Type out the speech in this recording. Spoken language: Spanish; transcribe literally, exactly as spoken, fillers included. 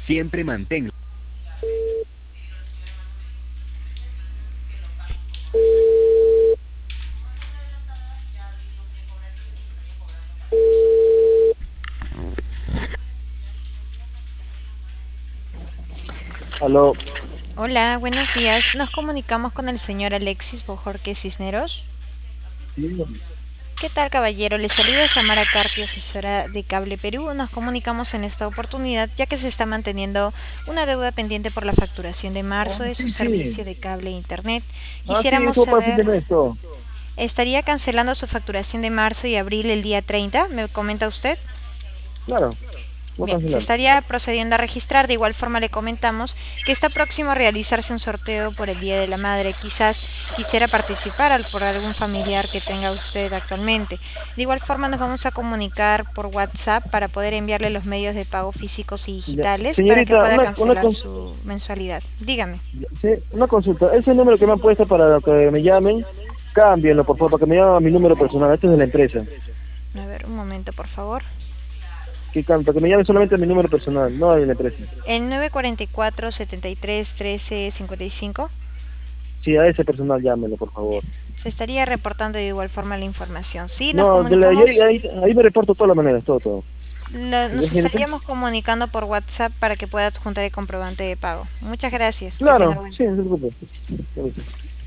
Siempre mantenga. Aló. Hola, buenos días. Nos comunicamos con el señor Alexis Bojorquez Cisneros. Sí, ¿Qué tal, caballero? Le saluda Samara Carpio, asesora de Cable Perú. Nos comunicamos en esta oportunidad ya que se está manteniendo una deuda pendiente por la facturación de ah, marzo de su sí, sí. servicio de cable e internet. Ah, sí, Quisiéramos eso para fin saber, de mes, todo. ¿estaría cancelando su facturación de marzo y abril el día treinta? ¿Me comenta usted? Claro, voy a Bien, se cancelar. estaría procediendo a registrar. De igual forma le comentamos que está próximo a realizarse un sorteo por el Día de la Madre. Quizás quisiera participar al- por algún familiar que tenga usted actualmente. De igual forma nos vamos a comunicar por WhatsApp para poder enviarle los medios de pago físicos y Ya. digitales para que Señorita, pueda una, una, cancelar cons- su mensualidad. Dígame. ya, sí, una consulta. Ese número que me han puesto para que me llamen, cámbienlo, por favor, para que me llamen a mi número personal. Este es de la empresa. A ver, un momento, por favor. Que, cam- para que me llamen solamente a mi número personal, no de la empresa. El nueve cuatro cuatro, setenta y tres, trece, cincuenta y cinco. Sí, a ese personal llámenlo, por favor. Se estaría reportando de igual forma la información. Sí, nos No, de la, yo comunicamos. ahí, ahí, ahí me reporto todas las maneras, todo, todo. Lo- ¿Ya, nos señorita? estaríamos comunicando por WhatsApp para que pueda adjuntar el comprobante de pago. Muchas gracias. Que tenga Claro, buen sí, día. no se preocupe.